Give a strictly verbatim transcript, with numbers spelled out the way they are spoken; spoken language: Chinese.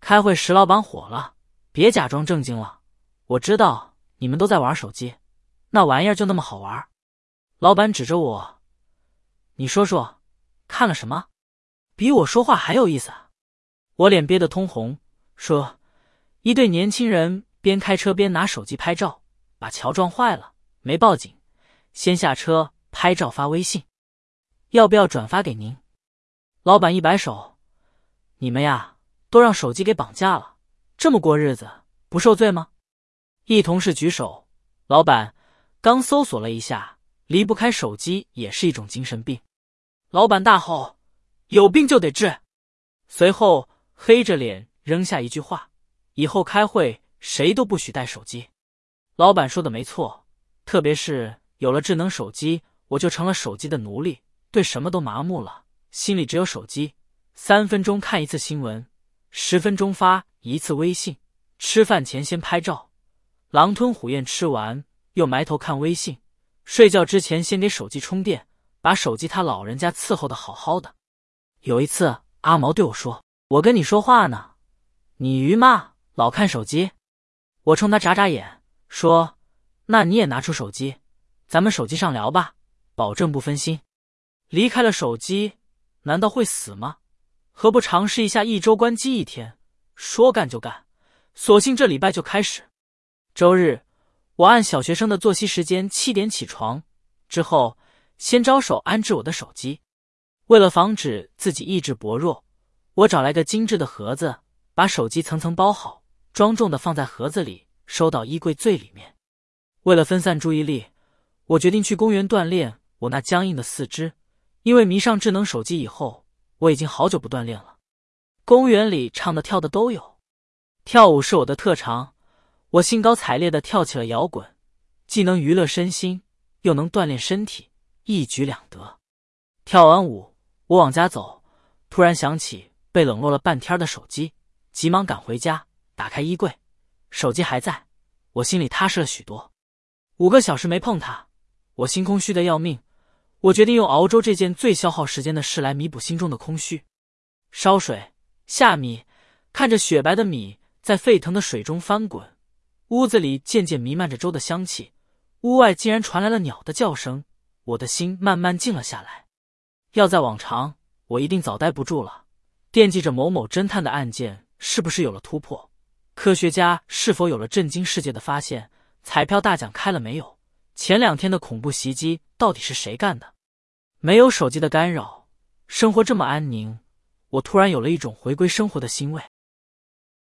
开会石老板火了，别假装正经了，我知道你们都在玩手机，那玩意儿就那么好玩？老板指着我，你说说，看了什么？比我说话还有意思啊！我脸憋得通红，说，一对年轻人边开车边拿手机拍照，把桥撞坏了，没报警，先下车拍照发微信，要不要转发给您？老板一摆手，你们呀，都让手机给绑架了，这么过日子不受罪吗？一同事举手，老板，刚搜索了一下，离不开手机也是一种精神病。老板大吼，有病就得治。随后黑着脸扔下一句话，以后开会谁都不许带手机。老板说的没错，特别是有了智能手机，我就成了手机的奴隶，对什么都麻木了，心里只有手机，三分钟看一次新闻，十分钟发一次微信，吃饭前先拍照，狼吞虎咽吃完又埋头看微信，睡觉之前先给手机充电，把手机他老人家伺候的好好的。有一次阿毛对我说，我跟你说话呢，你鱼嘛老看手机。我冲他眨眨眼说，那你也拿出手机，咱们手机上聊吧，保证不分心。离开了手机难道会死吗？何不尝试一下一周关机一天，说干就干，索性这礼拜就开始。周日我按小学生的作息时间七点起床，之后先着手安置我的手机。为了防止自己意志薄弱，我找来个精致的盒子，把手机层层包好，庄重地放在盒子里，收到衣柜最里面。为了分散注意力，我决定去公园锻炼我那僵硬的四肢，因为迷上智能手机以后，我已经好久不锻炼了。公园里唱的跳的都有，跳舞是我的特长，我兴高采烈地跳起了摇滚，既能娱乐身心，又能锻炼身体，一举两得。跳完舞，我往家走，突然想起被冷落了半天的手机，急忙赶回家，打开衣柜，手机还在，我心里踏实了许多。五个小时没碰它，我心空虚的要命，我决定用熬粥这件最消耗时间的事来弥补心中的空虚。烧水，下米，看着雪白的米在沸腾的水中翻滚，屋子里渐渐弥漫着粥的香气，屋外竟然传来了鸟的叫声，我的心慢慢静了下来。要在往常，我一定早待不住了，惦记着某某侦探的案件是不是有了突破，科学家是否有了震惊世界的发现，彩票大奖开了没有，前两天的恐怖袭击到底是谁干的。没有手机的干扰，生活这么安宁，我突然有了一种回归生活的欣慰。